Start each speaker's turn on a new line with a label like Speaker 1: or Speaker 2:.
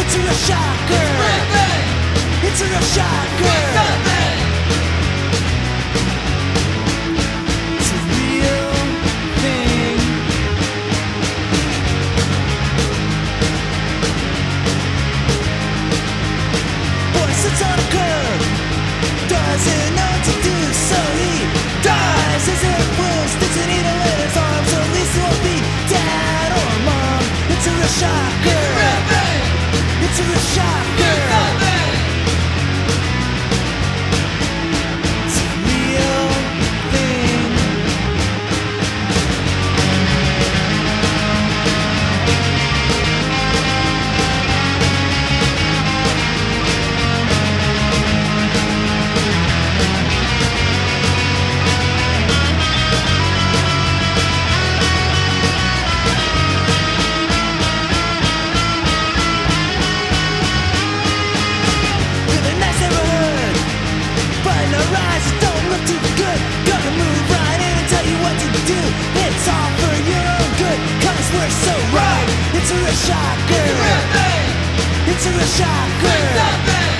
Speaker 1: It's a real shocker. It's a real shocker. It's a real thing. Boy sits on a curb, doesn't know what to do, so he dies. His influence doesn't eat away his arms, at least he won't be dad or mom. It's a real shocker. It's a real shocker. It's a real thing. Live in a nice neighborhood, but in our eyes it don't look too good. Gonna move right in and tell you what to do. It's all for your own good, 'cause we're so right. It's a real shocker. It's a real shocker.